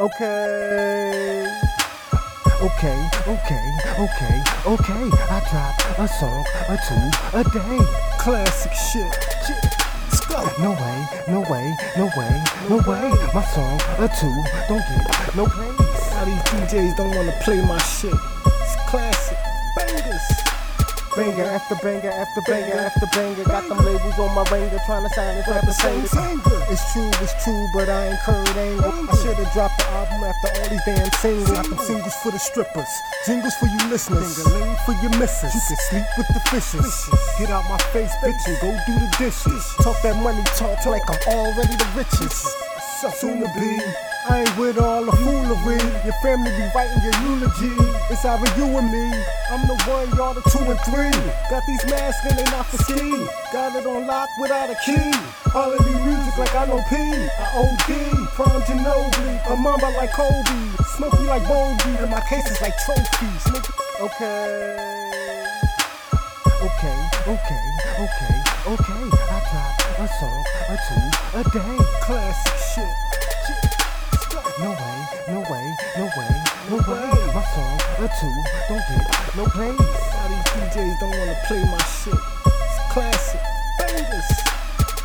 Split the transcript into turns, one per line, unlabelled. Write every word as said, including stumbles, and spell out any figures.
Okay. Okay, okay, okay, okay. I drop a song or two a day.
Classic shit. Shit. Let's go.
No way, no way, no way, no way. My song or two don't get no place.
Now these D Js don't wanna play my shit. It's classic. Bangers.
Banger after banger after banger after banger. Got them labels on my ringer trying to sign it for the same.
It's true, it's true, but I incurred anger. I should've dropped the album after all these damn singles. Got them singles for the strippers, jingles for you listeners, Ding-a-ling for your missus. You can sleep with the fishes. Get out my face, bitch, and go do the dishes. Talk that money talk like I'm already the richest. Soon to be, I ain't with all the foolery. Your family be writing your eulogy. It's either you and me. I'm the one, y'all the two and three. Got these masks and they not for ski. Got it on lock without a key. Holiday music like I know P. I O D, Prime Ginobili. A mamba like Kobe. Smoky like Bogey. And my cases like trophies.
Okay. Okay, okay, okay, okay. I drop a song or two a day.
Classic shit.
No way, no way, no way, no way. My song or two don't get no place.
Now these D Js don't wanna play my shit. It's classic. Bangers.